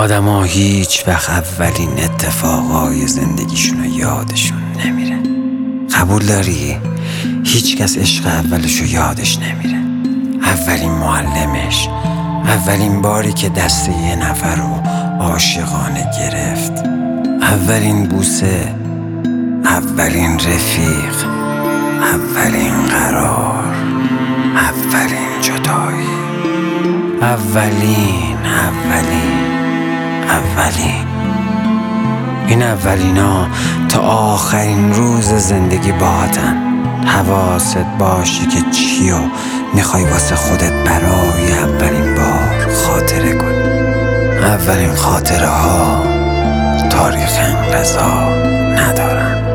آدما هیچ وقت اولین اتفاقای زندگیشونو یادشون نمیره. قبول داری؟ هیچ کس عشق اولشو یادش نمیره. اولین معلمش، اولین باری که دست یه نفر رو عاشقانه گرفت، اولین بوسه، اولین رفیق، اولین قرار، اولین جدایی، اولین این اولینا تا آخرین روز زندگی باهاتن. حواست باشه که چیو میخوای واسه خودت برای اولین بار خاطره کنی. اولین خاطره ها تاریخ انقضا ندارن.